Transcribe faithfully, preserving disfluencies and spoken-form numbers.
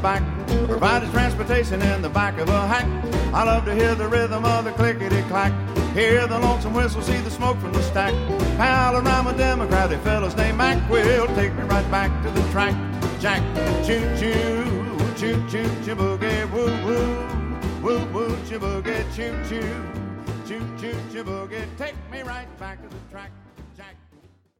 back. Provided transportation in the back of a hack. I love to hear the rhythm of the clickety-clack. Hear the lonesome whistle, see the smoke from the stack. Pal around with Democratic fellas named Mac will take me right back to the track. Jack, choo-choo, choo-choo, chiboogie, woo-woo, woo-woo, chiboogie, choo-choo, choo-choo, chiboogie, take me right back to the track.